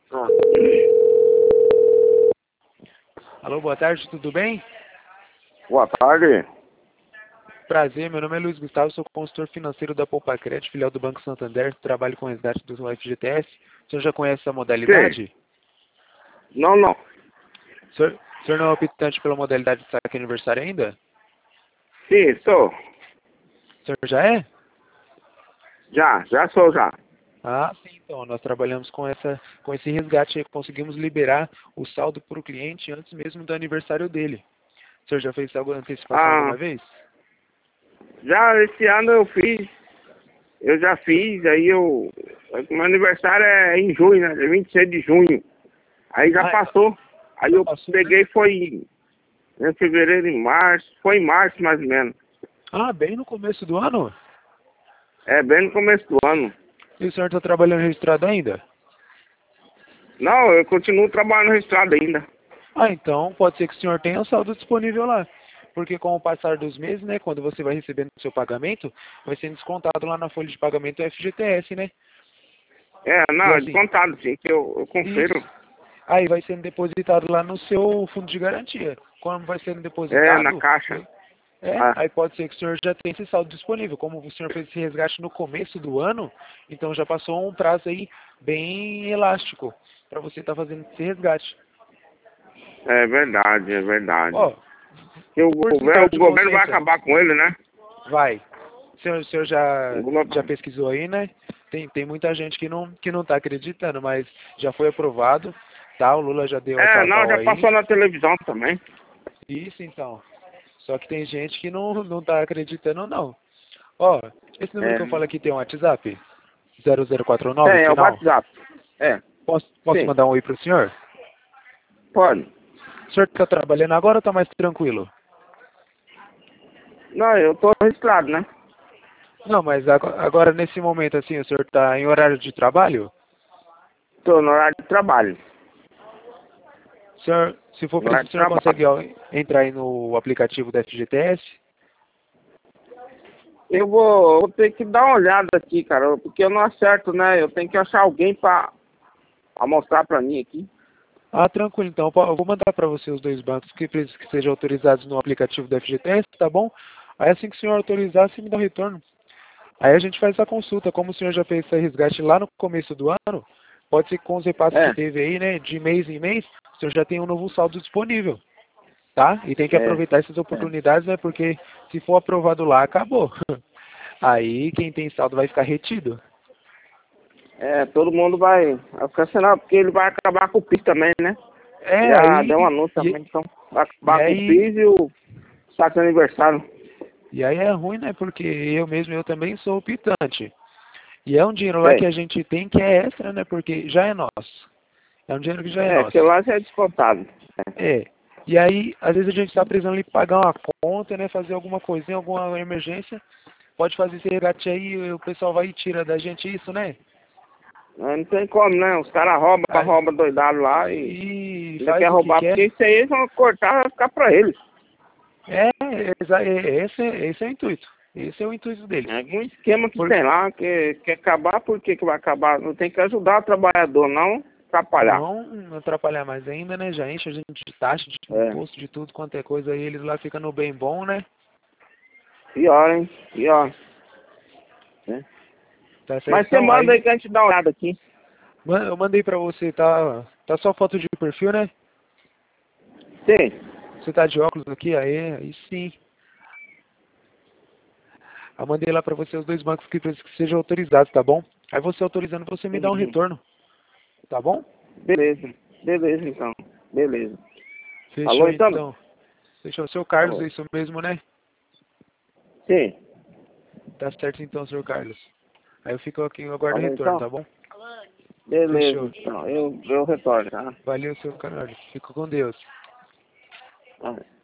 Ah. Alô, boa tarde, tudo bem? Boa tarde. Prazer, meu nome é Luiz Gustavo, sou consultor financeiro da Poupa Crédito, filial do Banco Santander, trabalho com resgate do FGTS. O senhor já conhece essa modalidade? Sim. Não. O senhor não é optante pela modalidade de saque aniversário ainda? Sim, sou. O senhor já é? Já sou já. Ah, sim, então, nós trabalhamos com esse resgate aí, conseguimos liberar o saldo para o cliente antes mesmo do aniversário dele. O senhor já fez alguma antecipação Ah, alguma vez? já esse ano eu já fiz, meu aniversário é em junho, né? 26 de junho. Aí já Ah, passou. Aí já eu passou, né? peguei, foi em fevereiro, em março, foi em março mais ou menos. Ah, bem no começo do ano? É bem no começo do ano. E o senhor está trabalhando registrado ainda? Não, eu continuo trabalhando registrado ainda. Ah, então pode ser que o senhor tenha o saldo disponível lá. Porque com o passar dos meses, né, quando você vai recebendo o seu pagamento, vai sendo descontado lá na folha de pagamento o FGTS, né? E Não, é assim, descontado sim, que eu confiro. isso. Aí vai sendo depositado lá no seu fundo de garantia. Quando vai sendo É, na depositado, caixa. Ah, aí pode ser que o senhor já tenha esse saldo disponível. Como o senhor fez esse resgate no começo do ano, então já passou um prazo aí bem elástico para você estar fazendo esse resgate. é verdade, é verdade. Ó, Que o por governo, sinal o de governo vai consciência, acabar com ele, né? vai. O senhor O já governo- pesquisou aí, né? Tem muita gente que não está acreditando, mas já foi aprovado, tá? O Lula já deu essa Não, aval já aí. passou na televisão também. Isso, então. Só que tem gente que não tá acreditando, não. Ó, esse número É. que eu falo aqui tem um WhatsApp? 0049, Tem, é o final? WhatsApp. É, Posso sim, mandar um oi pro senhor? pode. O senhor tá trabalhando agora ou tá mais tranquilo? Não, eu tô registrado, né? Não, mas agora nesse momento, assim, o senhor tá em horário de trabalho? Tô no horário de trabalho. Senhor, se for No preciso, horário o de senhor trabalho. consegue ó, entrar aí no aplicativo da FGTS? Eu vou ter que dar uma olhada aqui, cara, porque eu não acerto, né? Eu tenho que achar alguém pra mostrar pra mim aqui. Ah, tranquilo, então. Eu vou mandar para você os dois bancos que sejam autorizados no aplicativo da FGTS, tá bom? Aí assim que o senhor autorizar, você me dá o retorno. Aí a gente faz essa consulta. Como o senhor já fez esse resgate lá no começo do ano, pode ser que com os repasses que É, teve aí, né, de mês em mês, o senhor já tem um novo saldo disponível, tá? E tem que é, aproveitar essas é. oportunidades, né, porque se for aprovado lá, acabou. Aí quem tem saldo vai ficar retido. Todo mundo vai ficar assinado, porque ele vai acabar com o PIS também, né? É, Já aí, deu um anúncio e, também, então vai e acabar com o aí PIS e o saque de aniversário. E aí é ruim, né? Porque eu também sou optante. E é um dinheiro lá que Sei. a gente tem que é extra, né? Porque já é nosso. É um dinheiro que já é Porque nosso. lá já é descontado. É. E aí, às vezes a gente está precisando ali pagar uma conta, né? Fazer alguma coisinha, alguma emergência. Pode fazer esse resgate aí, o pessoal vai e tira da gente isso, né? Não tem como, né? Os caras roubam, Aí, roubam doidado lá e e ainda quer faz o que roubar, quer. porque isso aí eles vão cortar, vai ficar pra eles. Esse é o intuito. Esse é o intuito deles. É algum esquema que Por, tem lá, que quer acabar, por que que vai acabar? Não tem que ajudar o trabalhador, não atrapalhar. não atrapalhar mais ainda, né? Já enche a gente de taxa, de É, imposto, de tudo quanto é coisa aí, eles lá ficam no bem bom, né? pior, hein? Pior. É. Tá certo? Mas você Então, manda aí aí, que a gente dá uma olhada aqui. eu mandei pra você, tá só foto de perfil, né? Sim. Você tá de óculos aqui, aí sim. Eu mandei lá pra você os dois bancos que sejam autorizados, tá bom? Aí você autorizando, você me dá um Uhum. retorno, tá bom? Beleza. Beleza, então. Beleza. Alô, Fechou então? então. Fechou. Seu Carlos, é Alô. isso mesmo, né? Sim. Tá certo então, senhor Carlos. Aí eu fico aqui, eu aguardo o Alô, retorno, então? tá bom? Beleza, Fechou. então. Eu retorno, tá? Valeu, seu Carlos. Fico com Deus. Tá.